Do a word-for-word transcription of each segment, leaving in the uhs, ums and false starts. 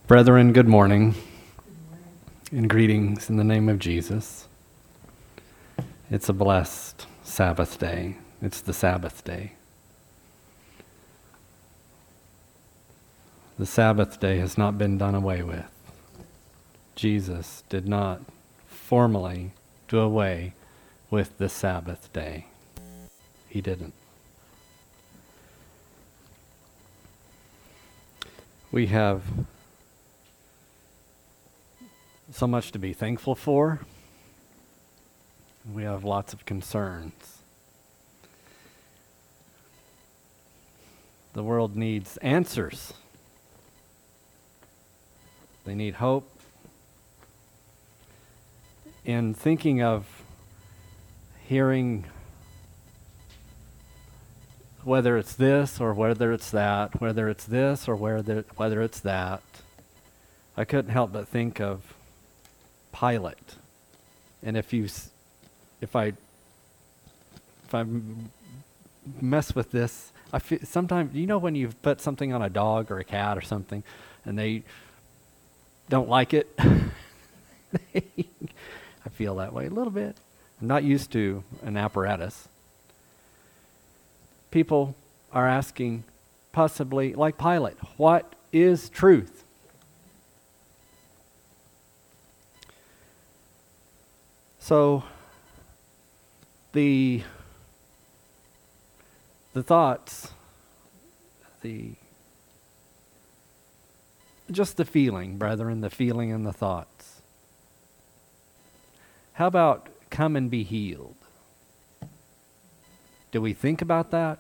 Brethren, good morning, and greetings in the name of Jesus. It's a blessed Sabbath day. It's the Sabbath day. The Sabbath day has not been done away with. Jesus did not formally do away with the Sabbath day. He didn't. We have so much to be thankful for. We have lots of concerns. The world needs answers. They need hope. In thinking of hearing whether it's this or whether it's that, whether it's this or whether whether it's that, I couldn't help but think of Pilate. And if you, if I, if I m- mess with this, I feel sometimes, you know, when you've put something on a dog or a cat or something, and they don't like it, I feel that way a little bit. I'm not used to an apparatus. People are asking, possibly like Pilate, what is truth? So the the thoughts, the just the feeling, brethren, the feeling and the thoughts. How about come and be healed? Do we think about that?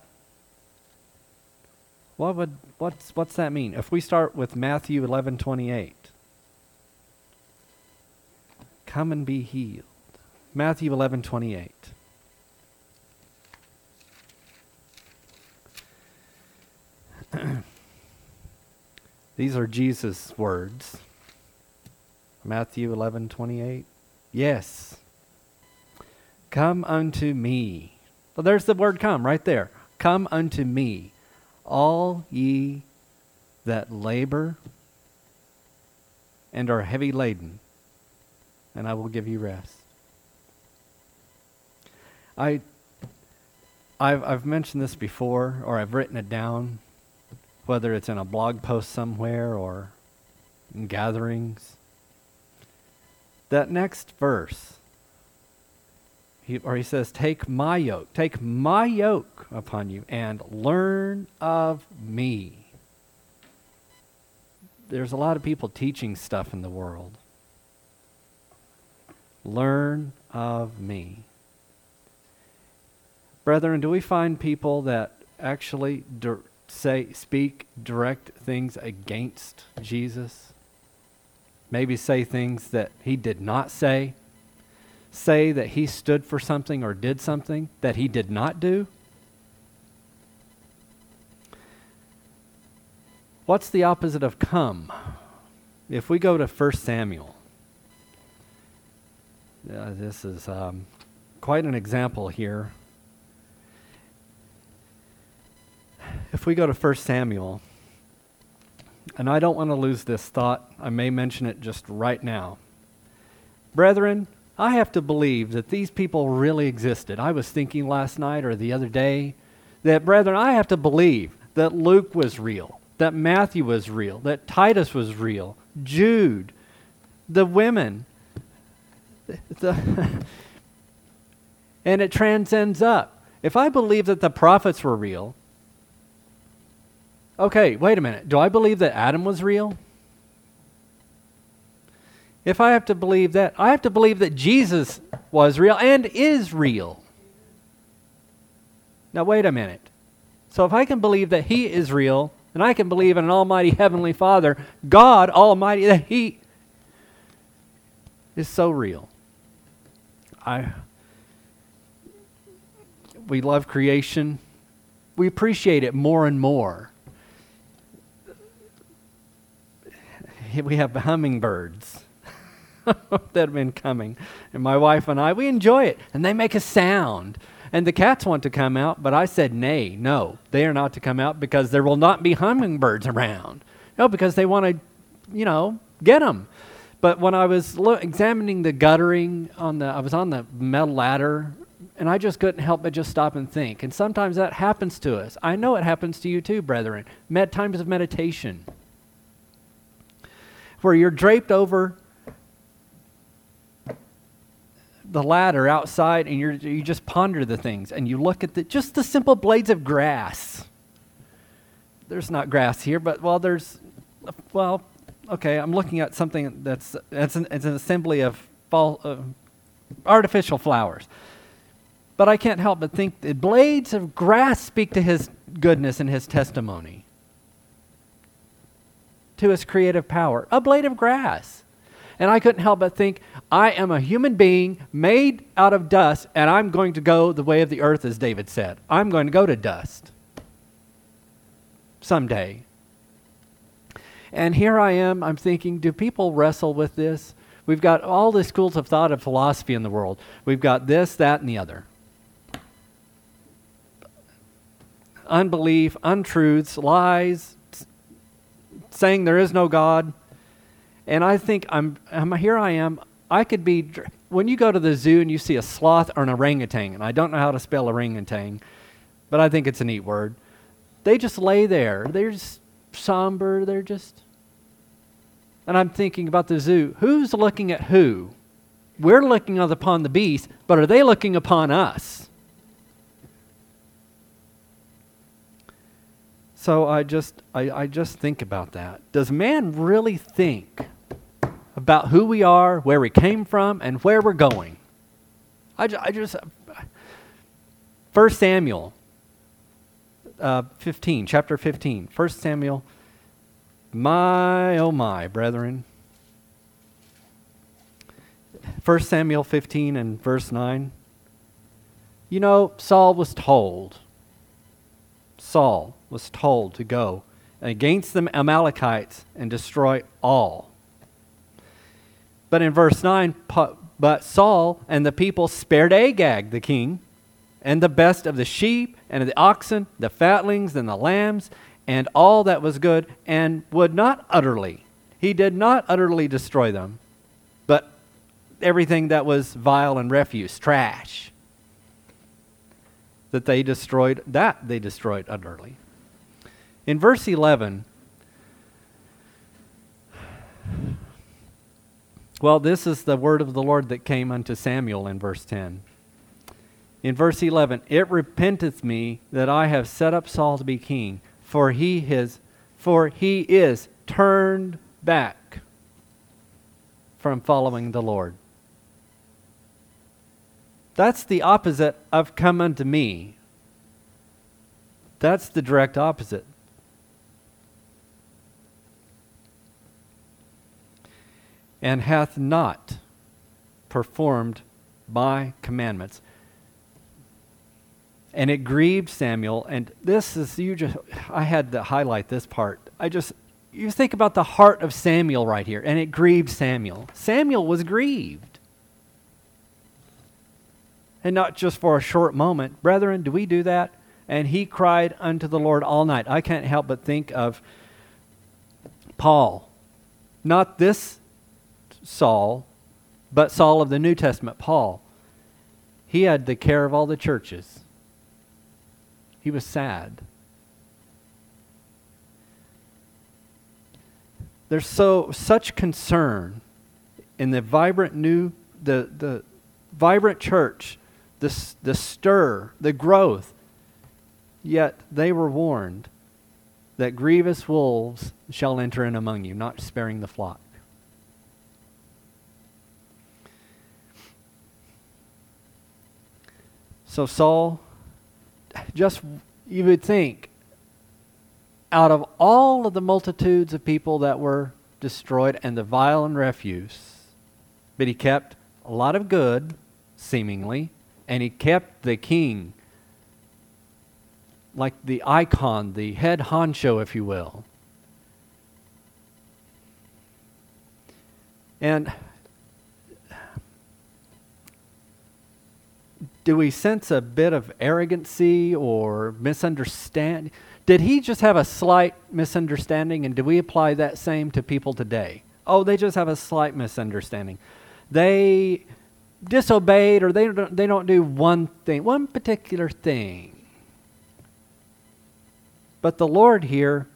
What would what's what's that mean? If we start with Matthew eleven twenty-eight, come and be healed. Matthew eleven twenty-eight. These are Jesus' words. Matthew eleven twenty-eight. Yes. Come unto me. Well, there's the word come right there. Come unto me, all ye that labor and are heavy laden, and I will give you rest. I, I've, I've mentioned this before, or I've written it down, whether it's in a blog post somewhere or in gatherings. That next verse, he, or he says, take my yoke, take my yoke upon you and learn of me. There's a lot of people teaching stuff in the world. Learn of me. Brethren, do we find people that actually dir- say, speak direct things against Jesus? Maybe say things that he did not say? Say that he stood for something or did something that he did not do? What's the opposite of come? If we go to First Samuel, uh, this is um, quite an example here. If we go to First Samuel, and I don't want to lose this thought, I may mention it just right now. Brethren, I have to believe that these people really existed. I was thinking last night or the other day that, brethren, I have to believe that Luke was real, that Matthew was real, that Titus was real, Jude, the women, the, the and it transcends up. If I believe that the prophets were real, okay, wait a minute. Do I believe that Adam was real? If I have to believe that, I have to believe that Jesus was real and is real. Now, wait a minute. So if I can believe that he is real, and I can believe in an almighty heavenly Father, God Almighty, that he is so real. I, we love creation. We appreciate it more and more. We have hummingbirds that have been coming. And my wife and I, we enjoy it. And they make a sound. And the cats want to come out, but I said, nay, no. They are not to come out because there will not be hummingbirds around. No, because they want to you know, get them. But when I was lo- examining the guttering on the, I was on the metal ladder, and I just couldn't help but just stop and think. And sometimes that happens to us. I know it happens to you too, brethren. Med- times of meditation, where you're draped over the ladder outside, and you're, you just ponder the things, and you look at the, just the simple blades of grass. There's not grass here, but well, there's, well, okay, I'm looking at something that's, that's an, it's an assembly of fall, uh, artificial flowers. But I can't help but think the blades of grass speak to his goodness and his testimony, to his creative power. A blade of grass. And I couldn't help but think, I am a human being made out of dust, and I'm going to go the way of the earth, as David said. I'm going to go to dust someday. And here I am, I'm thinking, do people wrestle with this? We've got all the schools of thought and philosophy in the world. We've got this, that, and the other. Unbelief, untruths, lies, saying there is no God. And I think I'm, I'm here I am, I could be, when you go to the zoo and you see a sloth or an orangutan, and I don't know how to spell orangutan, but I think it's a neat word. They just lay there. They're just somber. They're just, and I'm thinking about the zoo. Who's looking at who? We're looking upon the beast, but are they looking upon us? So I just, I, I just think about that. Does man really think about who we are, where we came from, and where we're going? I, ju- I just, First Samuel uh, fifteen, chapter fifteen. First Samuel, my, oh my, brethren. First Samuel fifteen and verse nine. You know, Saul was told, Saul was told to go against the Amalekites and destroy all. But in verse nine, but Saul and the people spared Agag the king, and the best of the sheep, and of the oxen, the fatlings, and the lambs, and all that was good, and would not utterly, he did not utterly destroy them, but everything that was vile and refuse, trash, that they destroyed, that they destroyed utterly. In verse eleven, well, this is the word of the Lord that came unto Samuel in verse ten. In verse eleven, it repenteth me that I have set up Saul to be king, for he is, for he is turned back from following the Lord. That's the opposite of come unto me. That's the direct opposite. And hath not performed my commandments. And it grieved Samuel, and this is, you just, I had to highlight this part. I just, you think about the heart of Samuel right here, and it grieved Samuel. Samuel was grieved. And not just for a short moment. Brethren, do we do that? And he cried unto the Lord all night. I can't help but think of Paul. Not this Saul, but Saul of the New Testament, Paul. He had the care of all the churches. He was sad. There's so such concern in the vibrant new, the the vibrant church, the the stir, the growth. Yet they were warned that grievous wolves shall enter in among you, not sparing the flock. So Saul, just, you would think, out of all of the multitudes of people that were destroyed and the vile and refuse, but he kept a lot of good, seemingly, and he kept the king, like the icon, the head honcho, if you will. And do we sense a bit of arrogancy or misunderstand? Did he just have a slight misunderstanding, and do we apply that same to people today? Oh, they just have a slight misunderstanding. They disobeyed, or they don't, they don't do one thing, one particular thing. But the Lord here,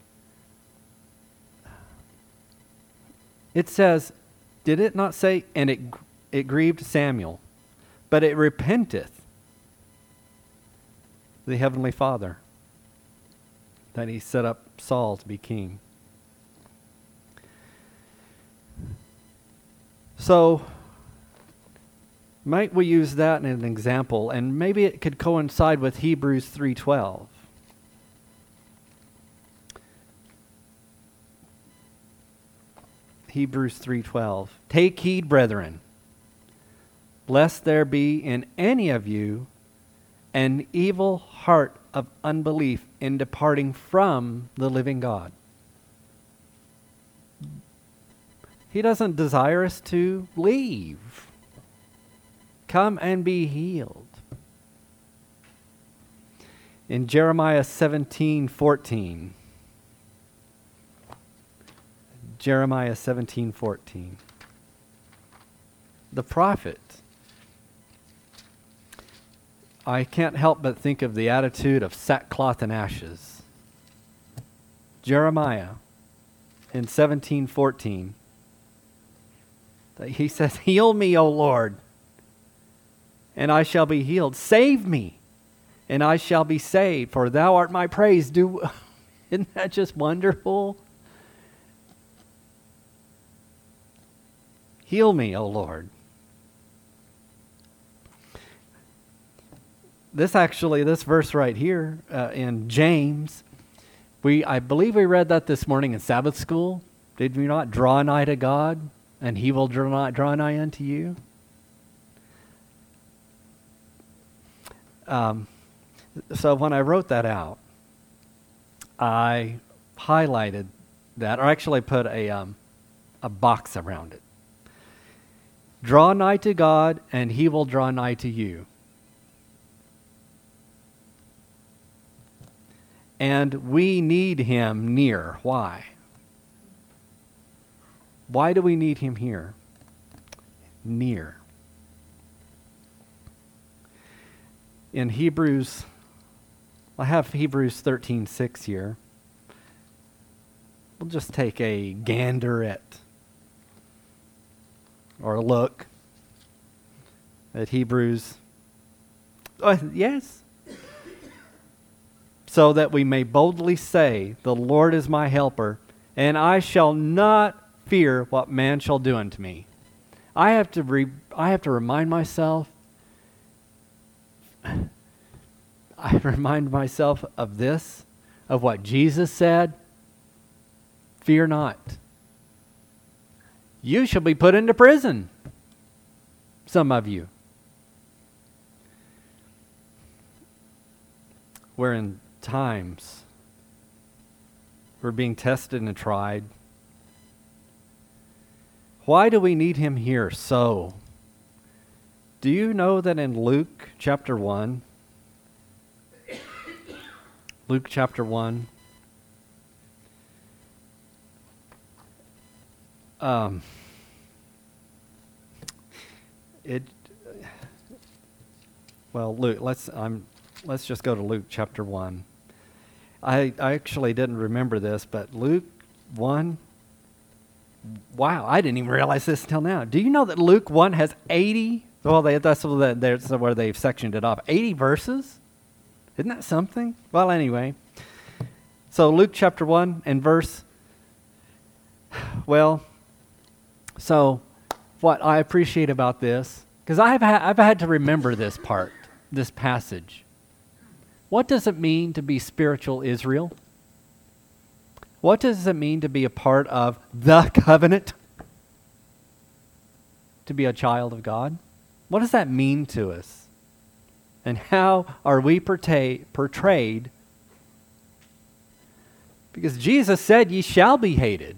it says, did it not say, and it it grieved Samuel, but it repenteth the Heavenly Father that he set up Saul to be king. So, might we use that in an example, and maybe it could coincide with Hebrews three twelve. Hebrews three twelve. Take heed, brethren, lest there be in any of you an evil heart of unbelief in departing from the living God. He doesn't desire us to leave. Come and be healed. In Jeremiah seventeen fourteen. Jeremiah seventeen fourteen. The prophet. I can't help but think of the attitude of sackcloth and ashes. Jeremiah in seventeen fourteen. He says, heal me, O Lord, and I shall be healed. Save me, and I shall be saved, for thou art my praise. Do, isn't that just wonderful? Heal me, O Lord. This actually, this verse right here uh, in James, we I believe we read that this morning in Sabbath school. Did we not? Draw nigh to God, and he will draw nigh, draw nigh unto you. Um, so when I wrote that out, I highlighted that, or actually put a um, a box around it. Draw nigh to God, and he will draw nigh to you. And we need him near. Why? Why do we need him here? Near. In Hebrews, I have Hebrews thirteen six here. We'll just take a gander at, or a look at Hebrews. Oh, yes. So that we may boldly say, the Lord is my helper, and I shall not fear what man shall do unto me. I have to re- I have to remind myself, I remind myself of this, of what Jesus said, fear not. You shall be put into prison, some of you. We're in times we're being tested and tried. Why do we need him here so? Do you know that in Luke chapter one, Luke chapter one, um, it, well, Luke, let's, I'm, let's just go to Luke chapter one. I, I actually didn't remember this, but Luke one, wow, I didn't even realize this until now. Do you know that Luke one has eighty, well, they, that's, that's where they've sectioned it off, eighty verses? Isn't that something? Well, anyway, so Luke chapter one and verse, well, so what I appreciate about this, because I've, ha- I've had to remember this part, this passage. What does it mean to be spiritual Israel? What does it mean to be a part of the covenant? To be a child of God? What does that mean to us? And how are we portray- portrayed? Because Jesus said, ye shall be hated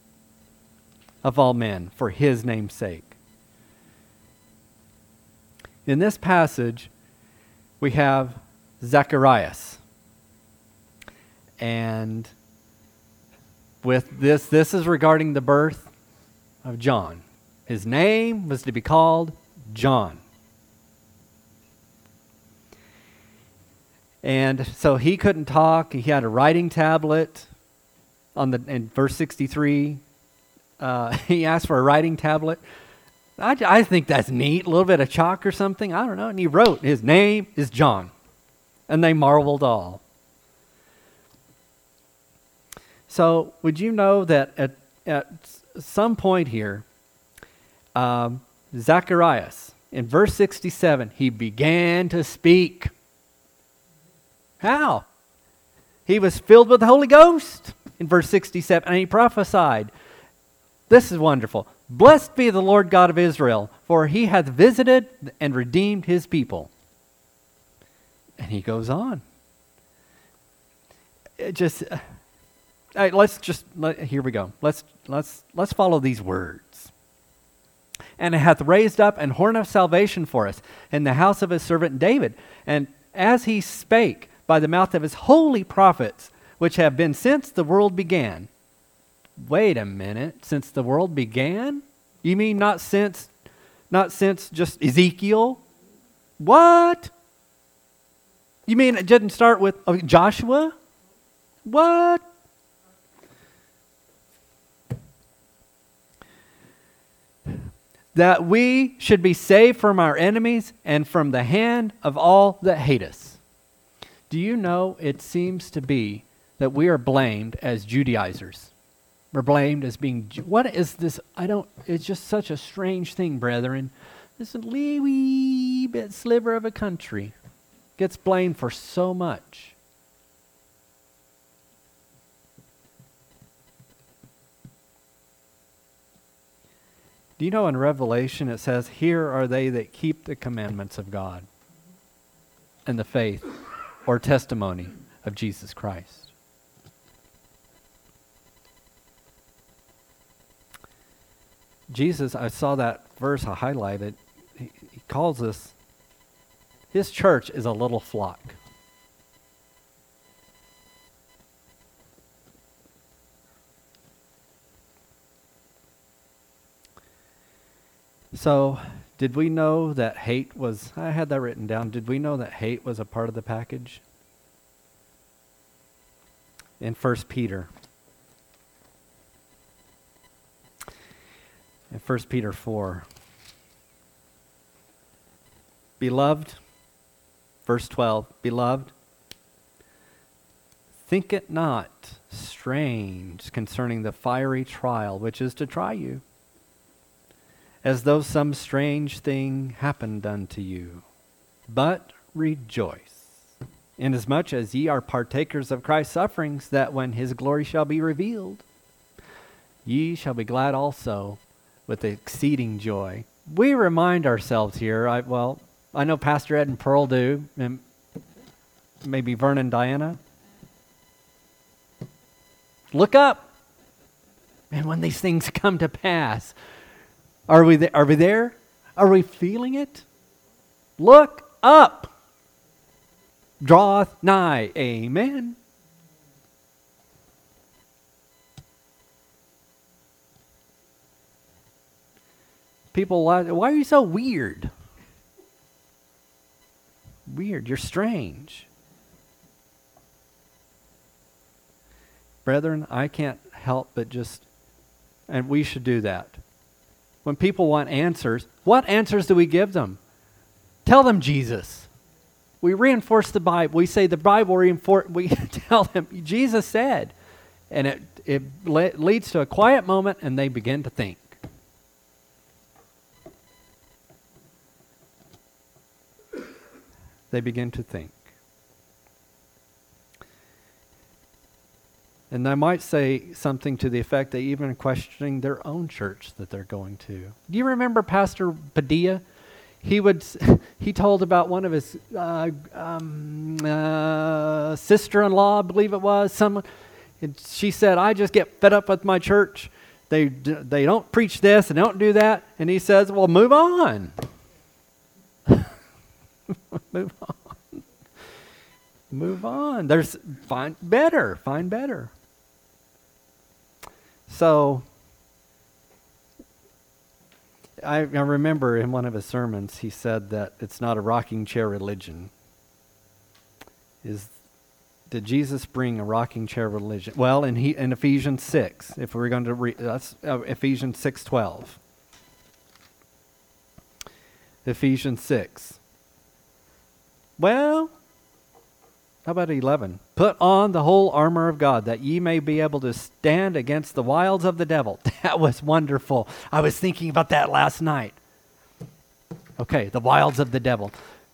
of all men for his name's sake. In this passage, we have Zacharias. And with this, this is regarding the birth of John. His name was to be called John. And so he couldn't talk. He had a writing tablet. On the in verse sixty-three, uh, he asked for a writing tablet. I, I think that's neat. A little bit of chalk or something. I don't know. And he wrote, his name is John. And they marveled all. So would you know that at, at some point here, um, Zacharias, in verse sixty-seven, he began to speak. How? He was filled with the Holy Ghost in verse sixty-seven, and he prophesied. This is wonderful. Blessed be the Lord God of Israel, for he hath visited and redeemed his people. And he goes on. It just, uh, all right, let's just, let, here we go. Let's, let's, let's follow these words. And it hath raised up an horn of salvation for us in the house of his servant David. And as he spake by the mouth of his holy prophets, which have been since the world began. Wait a minute, since the world began? You mean not since, not since just Ezekiel? What? You mean it didn't start with uh, Joshua? What? That we should be saved from our enemies and from the hand of all that hate us. Do you know it seems to be that we are blamed as Judaizers? We're blamed as being, what is this? I don't, it's just such a strange thing, brethren. This little wee bit sliver of a country gets blamed for so much. Do you know in Revelation it says, here are they that keep the commandments of God and the faith or testimony of Jesus Christ. Jesus, I saw that verse I highlighted, he, he calls us, his church is a little flock. So, did we know that hate was, I had that written down, did we know that hate was a part of the package? In First Peter. In First Peter four. Beloved, verse twelve, beloved, think it not strange concerning the fiery trial which is to try you, as though some strange thing happened unto you. But rejoice, inasmuch as ye are partakers of Christ's sufferings, that when his glory shall be revealed, ye shall be glad also with exceeding joy. We remind ourselves here, I, well, I know Pastor Ed and Pearl do, and maybe Vernon and Diana. Look up. And when these things come to pass, Are we, th- are we there? Are we feeling it? Look up. Draweth nigh. Amen. People, why are you so weird? Weird. You're strange. Brethren, I can't help but just, and we should do that. When people want answers, what answers do we give them? Tell them Jesus. We reinforce the Bible. We say the Bible reinforce. We tell them Jesus said, and it it le- leads to a quiet moment, and they begin to think. They begin to think. And they might say something to the effect that even questioning their own church that they're going to. Do you remember Pastor Padilla? He would. He told about one of his uh, um, uh, sister-in-law, I believe it was. Someone. She said, "I just get fed up with my church. They they don't preach this and don't do that." And he says, "Well, move on." Move on. Move on. There's find better. Find better. So I, I remember in one of his sermons he said that it's not a rocking chair religion. Is did Jesus bring a rocking chair religion? Well, in he in Ephesians six, if we're going to read, that's uh, Ephesians six twelve. Ephesians six. Well, how about eleven? Put on the whole armor of God, that ye may be able to stand against the wiles of the devil. That was wonderful. I was thinking about that last night. Okay, the wiles of the devil.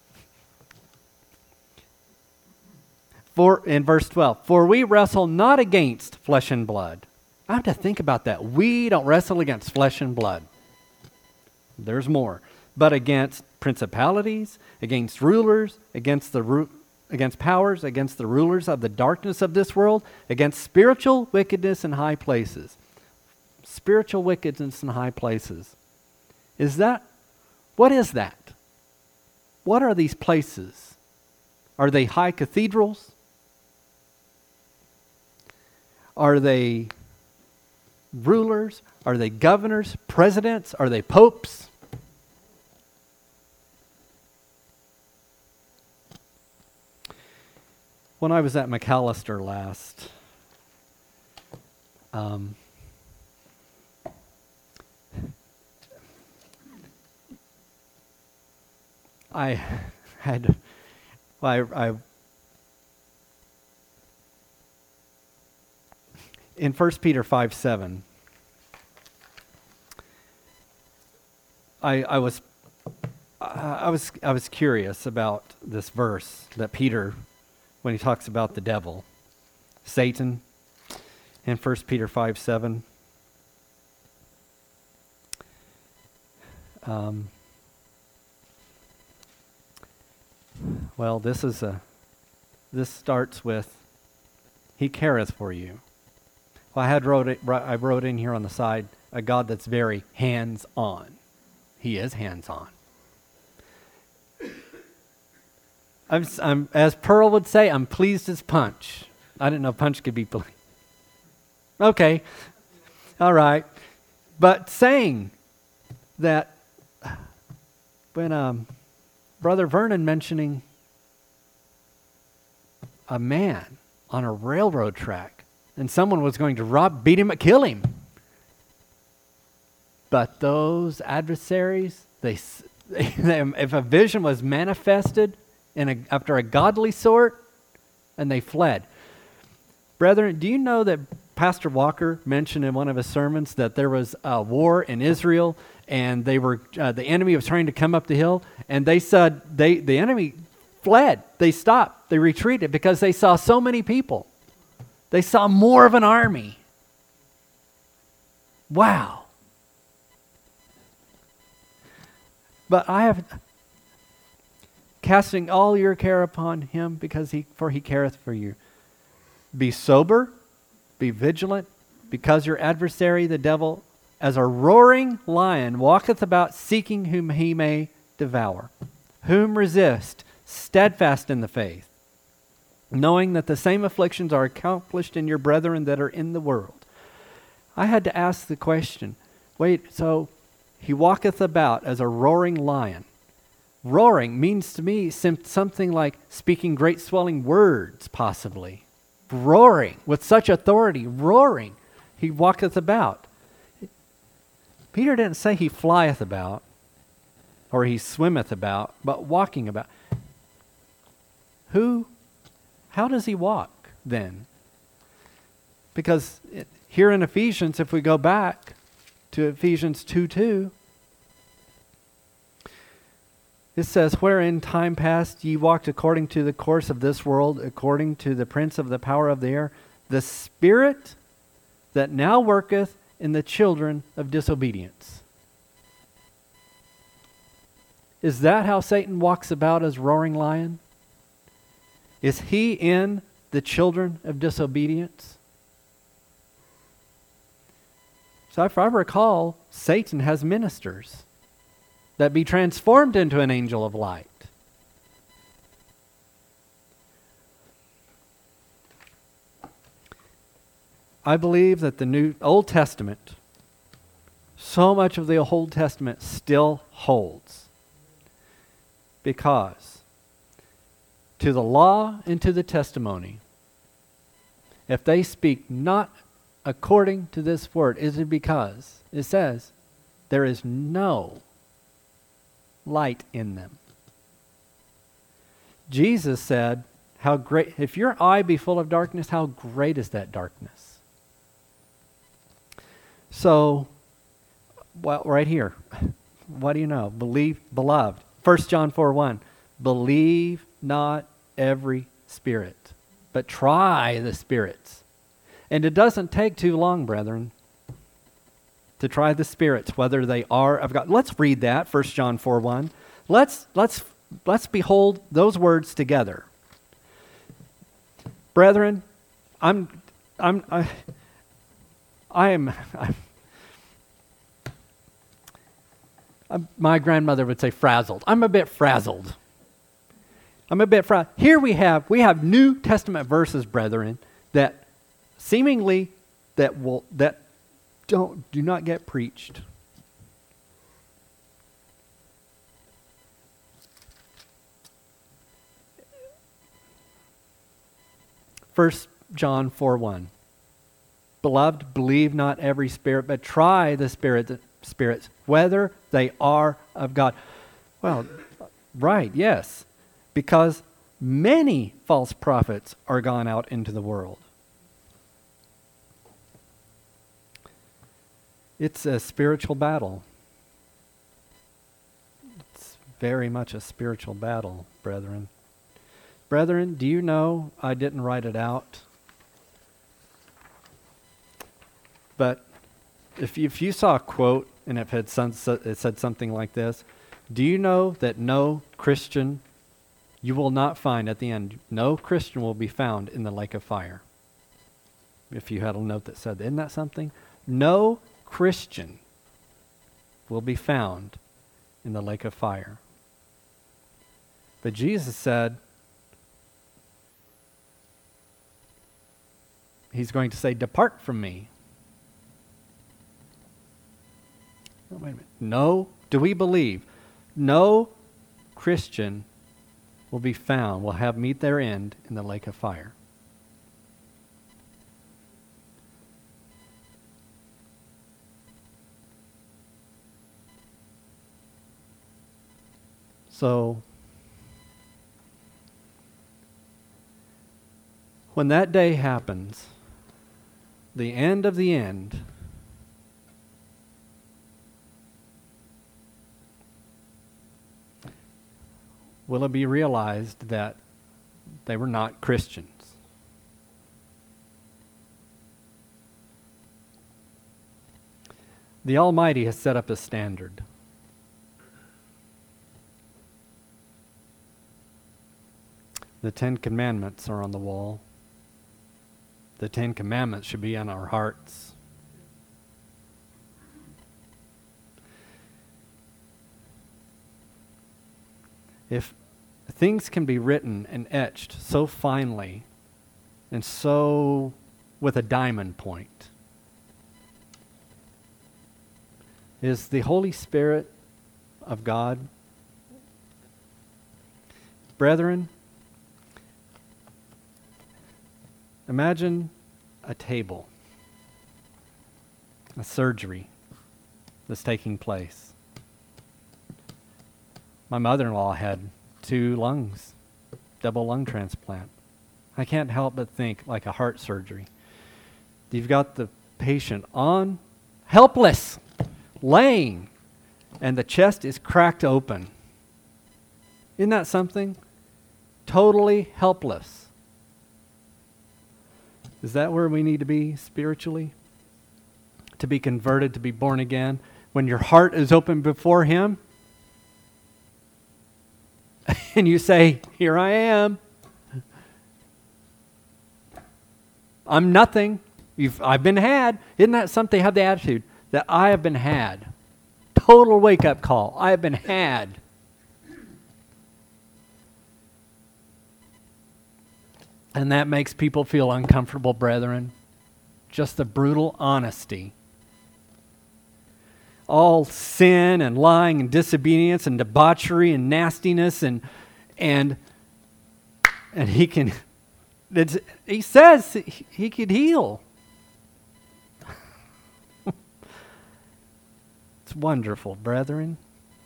For in verse twelve, for we wrestle not against flesh and blood. I have to think about that. We don't wrestle against flesh and blood. There's more. But against principalities, against rulers, against the ru- against powers, against the rulers of the darkness of this world, against spiritual wickedness in high places. Spiritual wickedness in high places. Is that, what is that? What are these places? Are they high cathedrals? Are they rulers? Are they governors, presidents? Are they popes? When I was at McAllister last, um, I had, well, I, I in First Peter five seven, I I was I was I was curious about this verse that Peter, when he talks about the devil, Satan, in First Peter five seven. Um, well, this is a this starts with, He careth for you. Well, I had wrote it. I wrote in here on the side, a God that's very hands-on. He is hands-on. I'm, I'm, as Pearl would say, I'm pleased as Punch. I didn't know Punch could be pleased. Okay, all right. But saying that, when um, Brother Vernon mentioning a man on a railroad track, and someone was going to rob, beat him, kill him. But those adversaries, they, they if a vision was manifested in a, after a godly sort, and they fled. Brethren, do you know that Pastor Walker mentioned in one of his sermons that there was a war in Israel, and they were uh, the enemy was trying to come up the hill, and they said they the enemy fled. They stopped. They retreated because they saw so many people. They saw more of an army. Wow. But I have casting all your care upon him, because he for he careth for you. Be sober, be vigilant, because your adversary the devil, as a roaring lion, walketh about seeking whom he may devour. Whom resist, steadfast in the faith, knowing that the same afflictions are accomplished in your brethren that are in the world. I had to ask the question, wait, so he walketh about as a roaring lion. Roaring means to me sim- something like speaking great swelling words, possibly. Roaring, with such authority, roaring. He walketh about. Peter didn't say he flieth about, or he swimmeth about, but walking about. Who How does he walk then? Because it, here in Ephesians, if we go back to Ephesians two two, it says, wherein time past ye walked according to the course of this world, according to the prince of the power of the air, the spirit that now worketh in the children of disobedience. Is that how Satan walks about as roaring lion? Is he in the children of disobedience? So if I recall, Satan has ministers that be transformed into an angel of light. I believe that the New Old Testament, so much of the Old Testament still holds. Because to the law and to the testimony, if they speak not according to this word, is it because it says there is no light in them. Jesus said, how great, if your eye be full of darkness, how great is that darkness? So, well, right here, what do you know? Believe, beloved. First John four one, believe not every spirit, but try the spirits. And it doesn't take too long, brethren, to try the spirits, whether they are of God. Let's read that, First John four one. Let's, let's, let's behold those words together. Brethren, I'm, I'm, I, I am, I'm, I'm, my grandmother would say frazzled. I'm a bit frazzled. I'm a bit frazzled. Here we have, we have New Testament verses, brethren, that seemingly that will, that don't, do not get preached. First John four one. Beloved, believe not every spirit, but try the spirit, the spirits, whether they are of God. Well, right, yes. Because many false prophets are gone out into the world. It's a spiritual battle. It's very much a spiritual battle, brethren. Brethren, do you know I didn't write it out? But if you, if you saw a quote and it, had some, it said something like this, do you know that no Christian, you will not find at the end, no Christian will be found in the lake of fire? If you had a note that said, isn't that something? No Christian will be found in the lake of fire. But Jesus said, He's going to say, depart from me. Oh, wait a minute. No, do we believe? No Christian will be found, will have meet their end in the lake of fire. So, when that day happens, the end of the end, will it be realized that they were not Christians? The Almighty has set up a standard. The Ten Commandments are on the wall. The Ten Commandments should be on our hearts. If things can be written and etched so finely and so with a diamond point, is the Holy Spirit of God? Brethren, imagine a table, a surgery that's taking place. My mother-in-law had two lungs, double lung transplant. I can't help but think like a heart surgery. You've got the patient on, helpless, laying, and the chest is cracked open. Isn't that something? Totally helpless. Is that where we need to be spiritually? To be converted, to be born again? When your heart is open before Him? And you say, here I am. I'm nothing. You've, I've been had. Isn't that something? Have the attitude that I have been had. Total wake-up call. I have been had. And that makes people feel uncomfortable, brethren. just the brutal honesty. All sin and lying and disobedience and debauchery and nastiness and and and he can it's, he says he, he could heal. It's wonderful, brethren.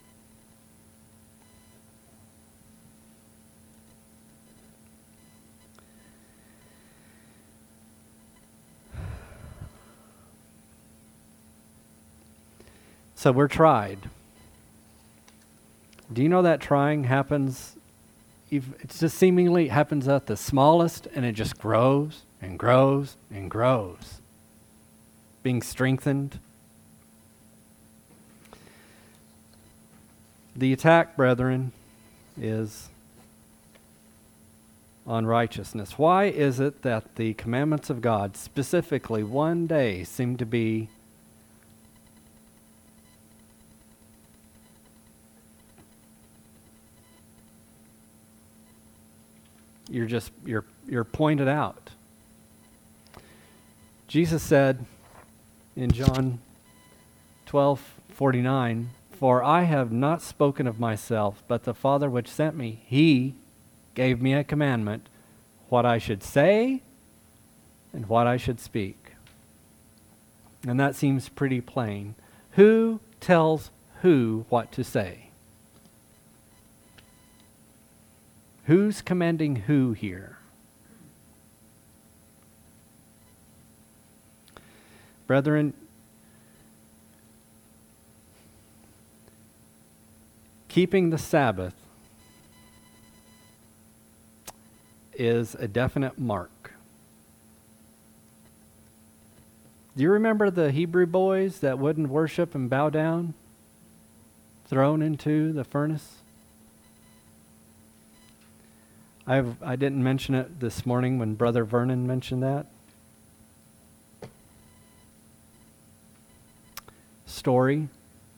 So we're tried. Do you know that trying happens, it's just seemingly happens at the smallest, and it just grows and grows and grows. Being strengthened. The attack, brethren, is on righteousness. Why is it that the commandments of God, specifically one day, seem to be You're just, you're, you're pointed out. Jesus said in John twelve forty-nine, "For I have not spoken of myself, but the Father which sent me, he gave me a commandment, what I should say and what I should speak." And that seems pretty plain. Who tells who what to say? Who's commanding who here? Brethren, keeping the Sabbath is a definite mark. Do you remember the Hebrew boys that wouldn't worship and bow down, thrown into the furnace? I've, I didn't mention it this morning when Brother Vernon mentioned that. Story.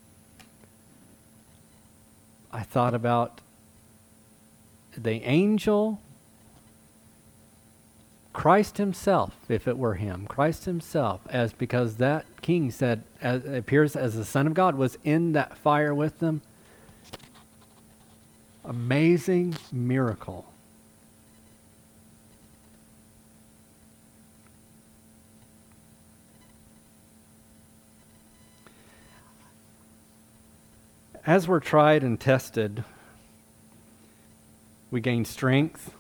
I thought about the angel, Christ himself, if it were him, Christ himself, as because that king said, as, appears as the Son of God, was in that fire with them. Amazing miracle. As we're tried and tested, we gain strength.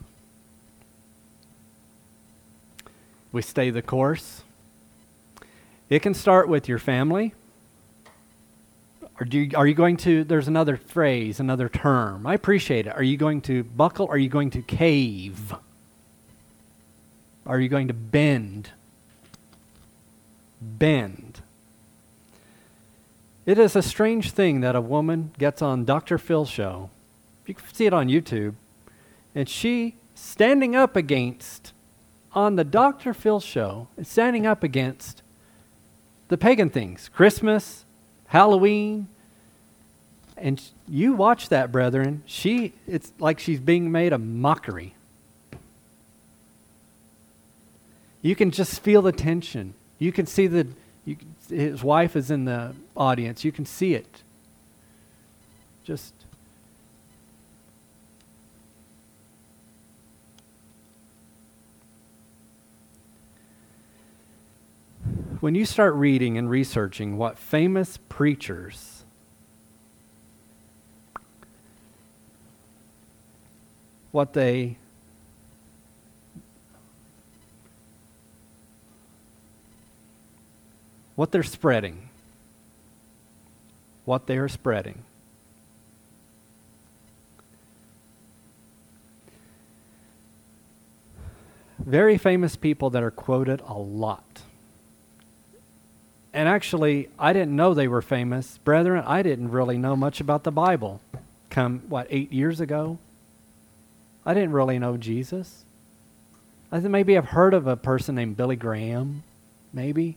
We stay the course. It can start with your family. Or do you, are you going to, there's another phrase, another term. I appreciate it. Are you going to buckle? Are you going to cave? Are you going to bend? Bend. It is a strange thing that a woman gets on Doctor Phil's show. You can see it on YouTube. And she, standing up against, on the Doctor Phil show, standing up against the pagan things. Christmas, Halloween. And you watch that, brethren. She, it's like she's being made a mockery. You can just feel the tension. You can see the... You, his wife is in the audience. You can see it. Just when you start reading and researching what famous preachers what they what they're spreading, what they are spreading. Very famous people that are quoted a lot. And actually, I didn't know they were famous. Brethren, I didn't really know much about the Bible. Come, what, eight years ago? I didn't really know Jesus. I think maybe I've heard of a person named Billy Graham, maybe.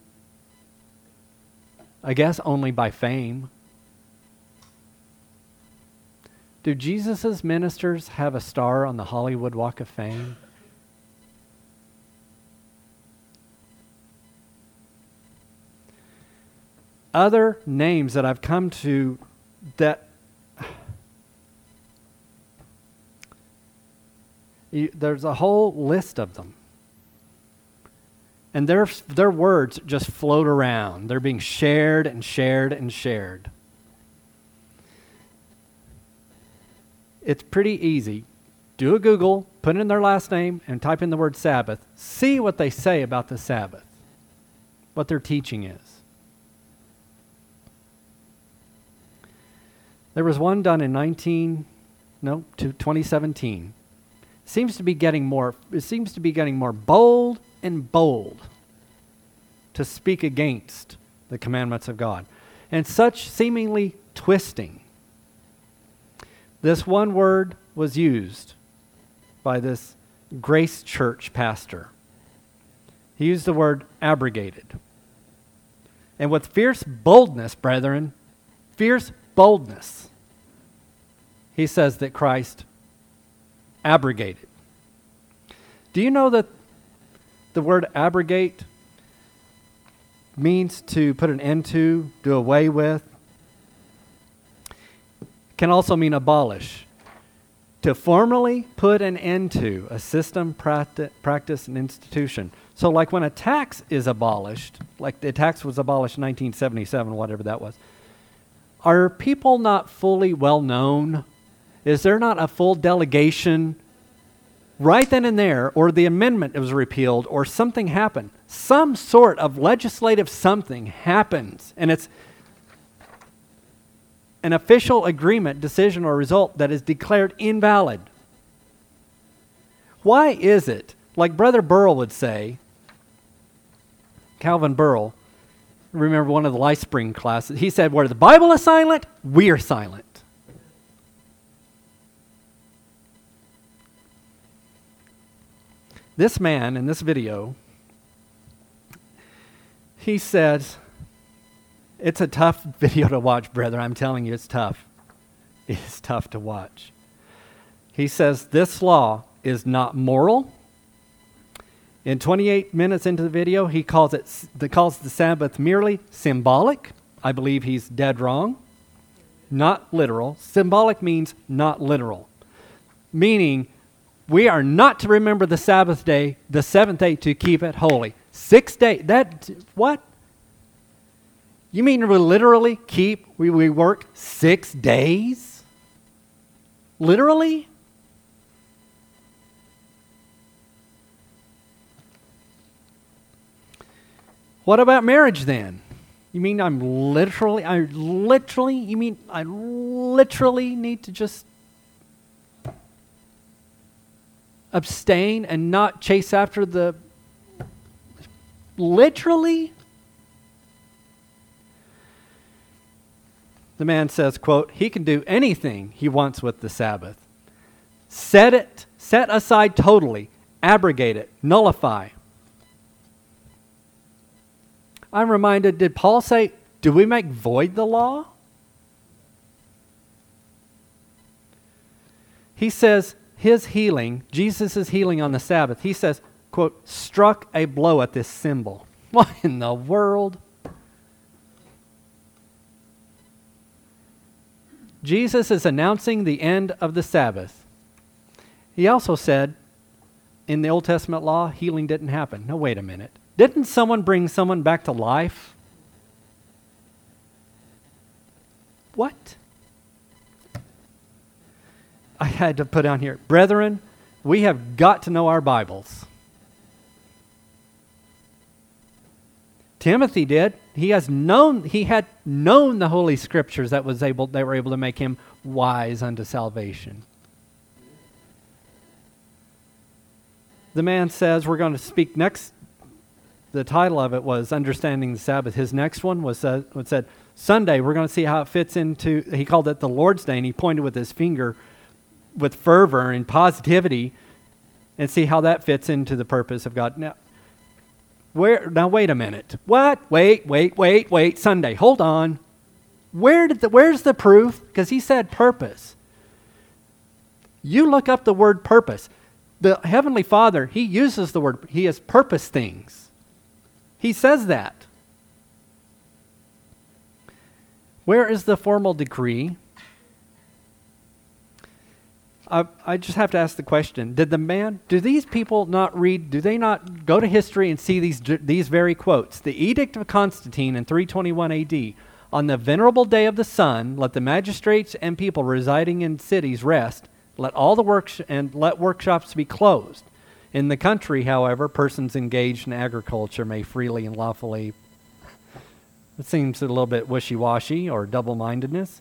I guess only by fame. Do Jesus' ministers have a star on the Hollywood Walk of Fame? other names that I've come to that you, there's a whole list of them. And their, their words just float around. They're being shared and shared and shared. It's pretty easy. Do a Google, put in their last name, and type in the word Sabbath. See what they say about the Sabbath, what their teaching is. There was one done in nineteen, no, to twenty seventeen. Seems to be getting more. It seems to be getting more bold and bold to speak against the commandments of God, and such seemingly twisting. This one word was used by this Grace Church pastor. He used the word abrogated. And with fierce boldness, brethren, fierce boldness, he says that Christ abrogated. Do you know that the word abrogate means to put an end to, do away with? Can also mean abolish. To formally put an end to a system, practi- practice, and institution. So like when a tax is abolished, like the tax was abolished in nineteen seventy-seven, whatever that was, are people not fully well known? Is there not a full delegation right then and there, or the amendment was repealed, or something happened? Some sort of legislative something happens, and it's an official agreement, decision, or result that is declared invalid. Why is it, like Brother Burrell would say, Calvin Burrell, remember one of the Life Spring classes, he said, where the Bible is silent, we're silent. This man in this video, he says, it's a tough video to watch, brother. I'm telling you, it's tough. It's tough to watch. He says this law is not moral. In twenty-eight minutes into the video, he calls it the calls the Sabbath merely symbolic. I believe he's dead wrong. Not literal. Symbolic means not literal. Meaning, we are not to remember the Sabbath day, the seventh day, to keep it holy. Six days. That what? You mean we literally keep, we, we work six days? Literally? What about marriage then? You mean I'm literally, I literally, you mean I literally need to just abstain and not chase after the, literally? The man says, quote, he can do anything he wants with the Sabbath. Set it, set aside totally, abrogate it, nullify. I'm reminded, did Paul say, do we make void the law? He says his healing, Jesus' healing on the Sabbath, he says, quote, struck a blow at this symbol. What in the world? Jesus is announcing the end of the Sabbath. He also said, in the Old Testament law, healing didn't happen. No, wait a minute. Didn't someone bring someone back to life? What? I had to put on here, brethren, we have got to know our Bibles. Timothy did. He has known, he had known the Holy Scriptures that was able, that were able to make him wise unto salvation. The man says, we're going to speak next, the title of it was Understanding the Sabbath. His next one was, uh, was said, Sunday, we're going to see how it fits into, he called it the Lord's Day, and he pointed with his finger with fervor and positivity, and see how that fits into the purpose of God. Now, Where now? Wait a minute. What? Wait, wait, wait, wait. Sunday. Hold on. Where did the? Where's the proof? Because he said purpose. You look up the word purpose. The Heavenly Father, He uses the word. He has purpose things. He says that. Where is the formal decree? I, I just have to ask the question, did the man, do these people not read, do they not go to history and see these these very quotes? The Edict of Constantine in three twenty-one A D, on the venerable day of the sun, let the magistrates and people residing in cities rest, let all the works and let workshops be closed. In the country, however, persons engaged in agriculture may freely and lawfully. It seems a little bit wishy-washy or double-mindedness.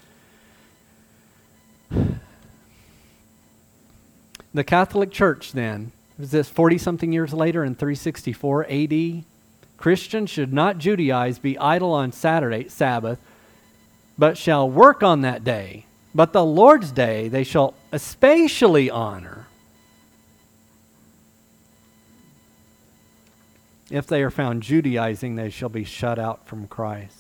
The Catholic Church then, is this forty-something years later in three sixty-four A D? Christians should not Judaize, be idle on Saturday, Sabbath, but shall work on that day. But the Lord's day they shall especially honor. If they are found Judaizing, they shall be shut out from Christ.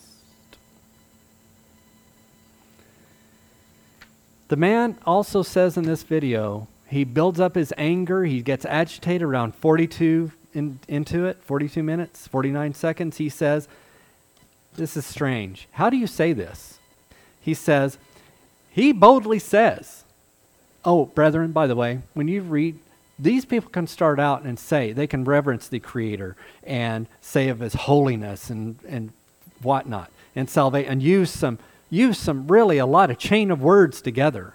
The man also says in this video, he builds up his anger. He gets agitated around forty-two in, into it, forty-two minutes, forty-nine seconds. He says, this is strange. How do you say this? He says, he boldly says, oh, brethren, by the way, when you read, these people can start out and say, they can reverence the Creator and say of His holiness and, and whatnot, and salvation, and use some, use some really a lot of chain of words together.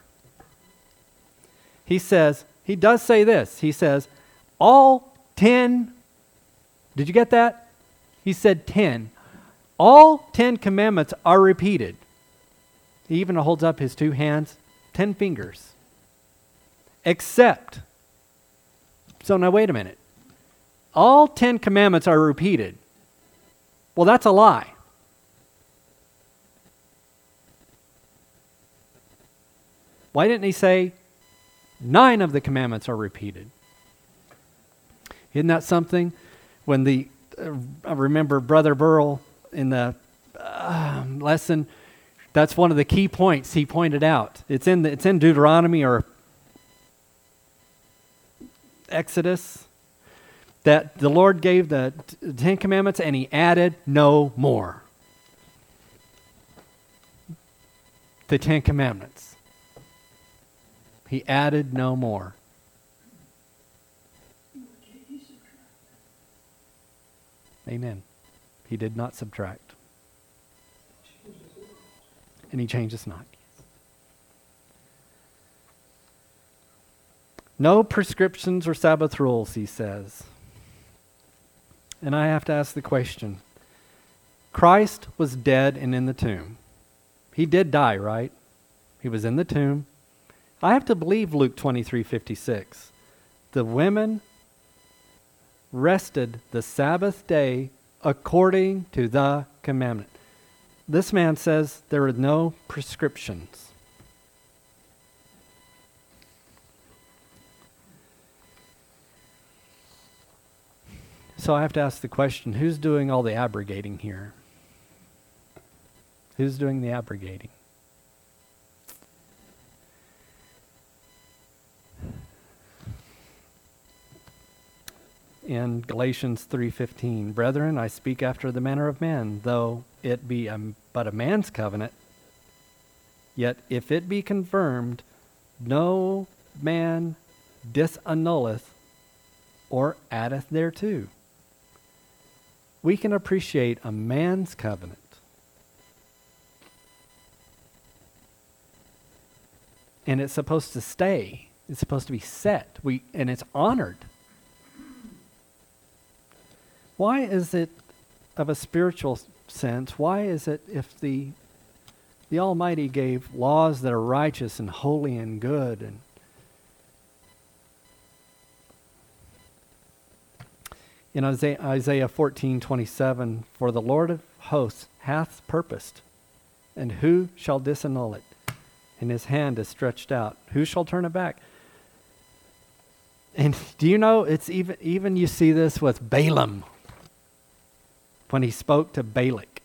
He says, he does say this. He says, all ten, did you get that? He said ten. All ten commandments are repeated. He even holds up his two hands, ten fingers. Except, so now wait a minute. All ten commandments are repeated. Well, that's a lie. Why didn't he say, nine of the commandments are repeated? Isn't that something? When the, uh, I remember Brother Burrell in the uh, lesson, that's one of the key points he pointed out. It's in the, it's in Deuteronomy or Exodus that the Lord gave the t- Ten Commandments and He added no more. The Ten Commandments. He added no more. Amen. He did not subtract. And He changes not. No prescriptions or Sabbath rules, he says. And I have to ask the question. Christ was dead and in the tomb. He did die, right? He was in the tomb. I have to believe Luke twenty-three fifty-six. The women rested the Sabbath day according to the commandment. This man says there are no prescriptions. So I have to ask the question, who's doing all the abrogating here? Who's doing the abrogating? In Galatians three fifteen, brethren, I speak after the manner of men, though it be a, but a man's covenant, yet if it be confirmed, no man disannulleth or addeth thereto. We can appreciate a man's covenant. And it's supposed to stay. It's supposed to be set. We and it's honored. Why is it of a spiritual sense? Why is it if the the Almighty gave laws that are righteous and holy and good and in Isaiah, Isaiah fourteen twenty-seven, for the Lord of hosts hath purposed, and who shall disannul it? And his hand is stretched out. Who shall turn it back? And do you know, it's even, even you see this with Balaam, when he spoke to Balak.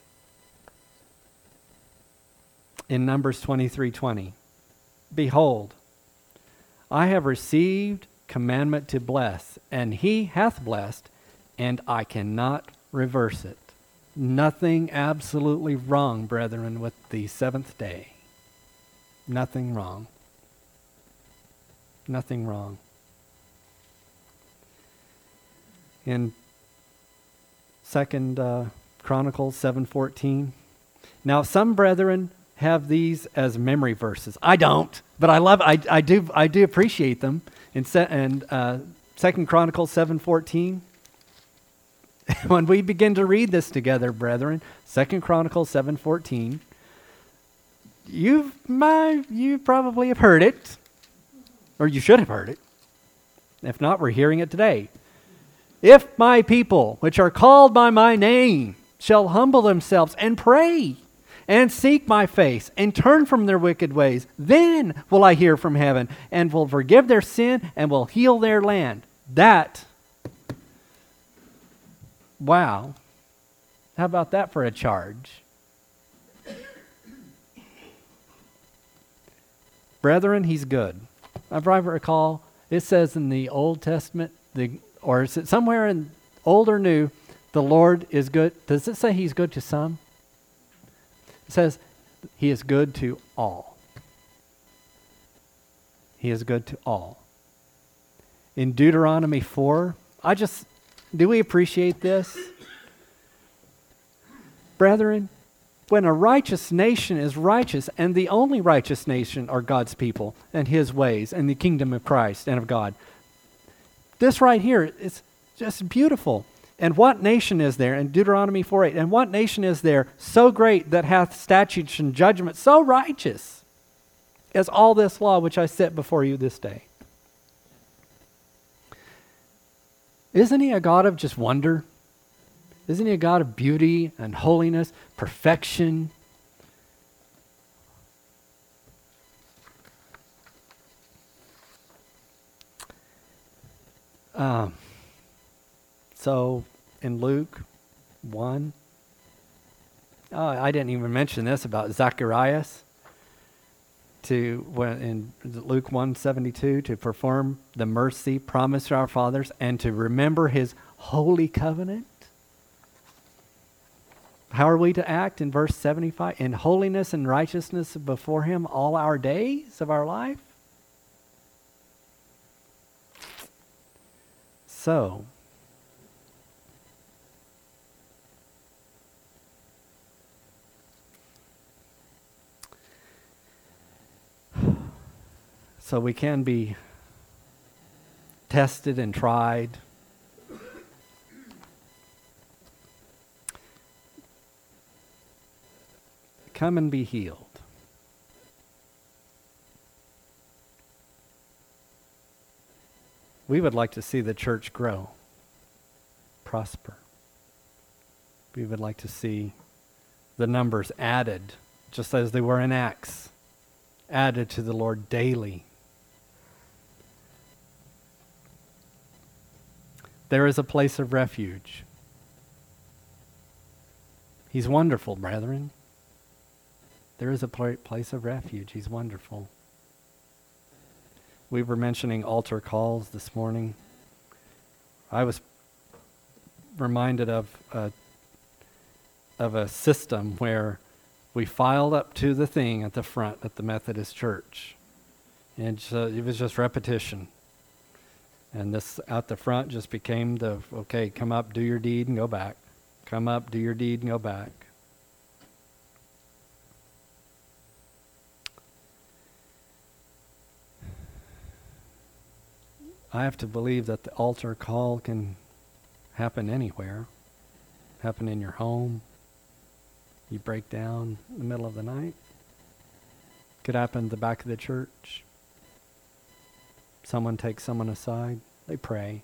In Numbers twenty-three twenty, behold, I have received commandment to bless, and he hath blessed, and I cannot reverse it. Nothing absolutely wrong, brethren, with the seventh day. Nothing wrong. Nothing wrong. In Second uh, Chronicles seven fourteen. Now, some brethren have these as memory verses. I don't, but I love. I, I do. I do appreciate them. In se- and uh, Second Chronicles seven fourteen. When we begin to read this together, brethren, Second Chronicles seven fourteen. You've my you probably have heard it, or you should have heard it. If not, we're hearing it today. If my people, which are called by my name, shall humble themselves and pray and seek my face and turn from their wicked ways, then will I hear from heaven and will forgive their sin and will heal their land. That, wow. How about that for a charge? Brethren, he's good. If I recall, it says in the Old Testament, the or is it somewhere in Old or New, the Lord is good. Does it say he's good to some? It says he is good to all. He is good to all. In Deuteronomy four, I just, do we appreciate this? Brethren, when a righteous nation is righteous, and the only righteous nation are God's people and his ways and the kingdom of Christ and of God. This right here is just beautiful. And what nation is there, in Deuteronomy four eight, and what nation is there so great that hath statutes and judgments so righteous as all this law which I set before you this day? Isn't he a God of just wonder? Isn't he a God of beauty and holiness, perfection? Um, so in Luke one, oh, I didn't even mention this about Zacharias. To when in Luke one seventy-two, to perform the mercy promised to our fathers and to remember his holy covenant. How are we to act in verse seventy-five? In holiness and righteousness before him all our days of our life? So, so we can be tested and tried. Come and be healed. We would like to see the church grow, prosper. We would like to see the numbers added, just as they were in Acts, added to the Lord daily. There is a place of refuge. He's wonderful, brethren. There is a pl- place of refuge. He's wonderful. We were mentioning altar calls this morning. I was reminded of a, of a system where we filed up to the thing at the front at the Methodist Church. And so it was just repetition. And this out the front just became the, okay, come up, do your deed, and go back. Come up, do your deed, and go back. I have to believe that the altar call can happen anywhere. Happen in your home. You break down in the middle of the night. Could happen at the back of the church. Someone takes someone aside. They pray.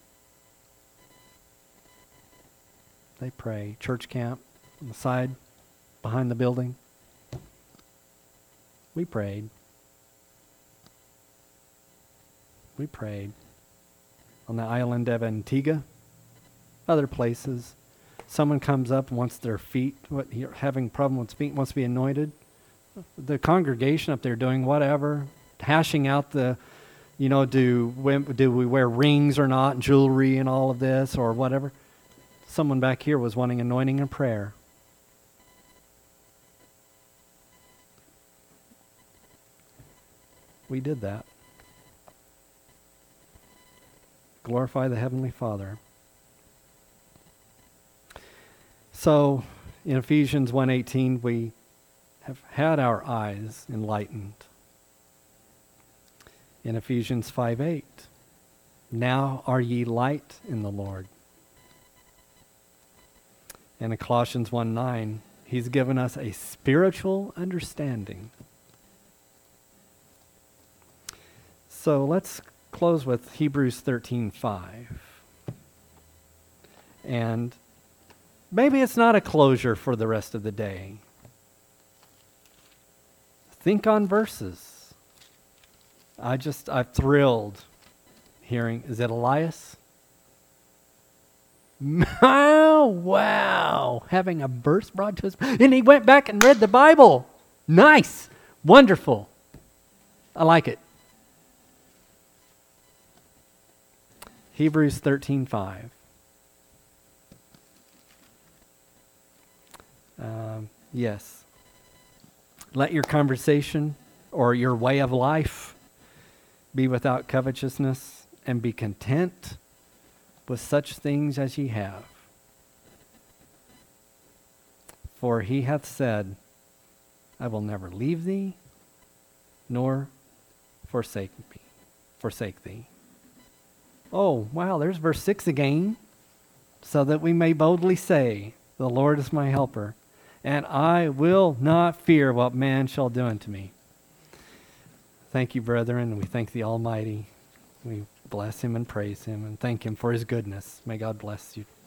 They pray. Church camp on the side behind the building. We prayed. We prayed. On the island of Antigua, other places. Someone comes up and wants their feet, what, having a problem with feet, wants to be anointed. The congregation up there doing whatever, hashing out the, you know, do we, do we wear rings or not, jewelry and all of this or whatever. Someone back here was wanting anointing and prayer. we did that. Glorify the Heavenly Father. So, in Ephesians one eighteen, we have had our eyes enlightened. In Ephesians five eight, now are ye light in the Lord. And in Colossians one nine, he's given us a spiritual understanding. So let's close with Hebrews thirteen five. And maybe it's not a closure for the rest of the day. Think on verses. I just, I'm thrilled hearing, is it Elias? Oh, wow. Having a verse brought to us. And he went back and read the Bible. Nice. Wonderful. I like it. Hebrews thirteen five. Um, yes. Let your conversation or your way of life be without covetousness, and be content with such things as ye have. For he hath said, I will never leave thee, nor forsake me, forsake thee. Oh, wow, there's verse six again. So that we may boldly say, the Lord is my helper, and I will not fear what man shall do unto me. Thank you, brethren. We thank the Almighty. We bless him and praise him and thank him for his goodness. May God bless you.